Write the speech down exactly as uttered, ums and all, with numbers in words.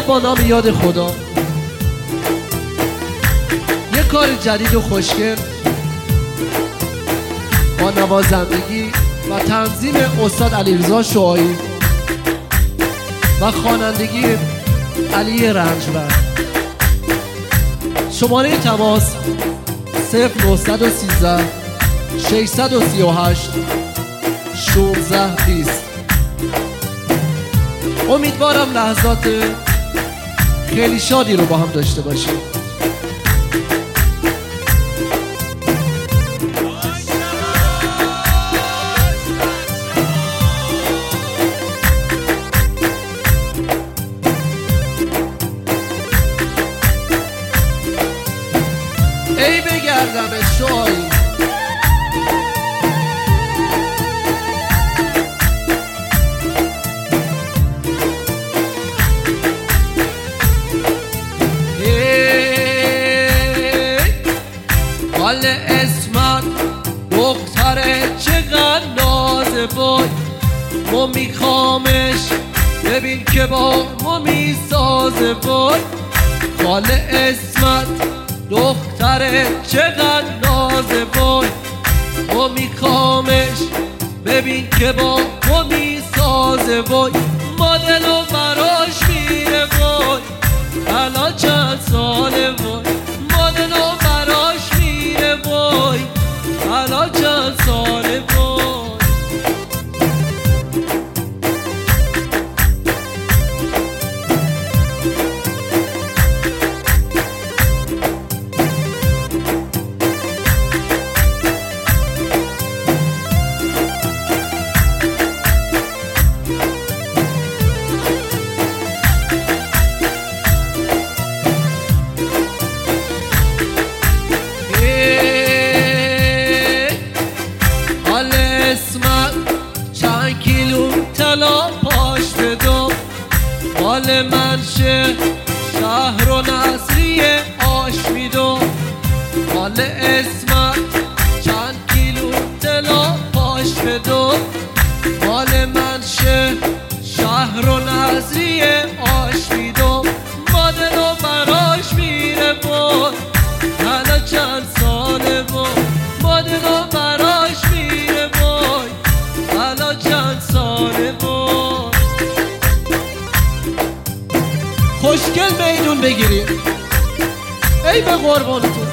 با نام یاد خدا یه کار جدید و خوشگل با نوازندگی و تنظیم استاد علیرضا شعاعی و خوانندگی علی رنجبر. شماره تماس صفر نهصد و سیزده ششصد و سی و هشت شانزده بیست. امیدوارم لحظات خیلی شادی رو با هم داشته باشیم. ای بگردم شعاعی حال اسمت دختره چقدر نازه وای ما میخوامش ببین که با ما میسازه وای حال اسمت دختره چقدر نازه وای ما میخوامش ببین که با ما میسازه وای ما دلو براش میره وای الان چند ساله وای ما دلو براش میره وای الان چند ساله وای چند کیلو طلا پاش بدم مال من شه شهر و نصریه آش میدم مال اسمت چند کیلو طلا پاش بدم مال من شه شهر و نصریه آش میدم ما دلو براش میره بود حالا چند ساله بود ما دلو براش میره بود حالا چند ساله بود. خوشگل میدون بگیریم ای به قربانتون.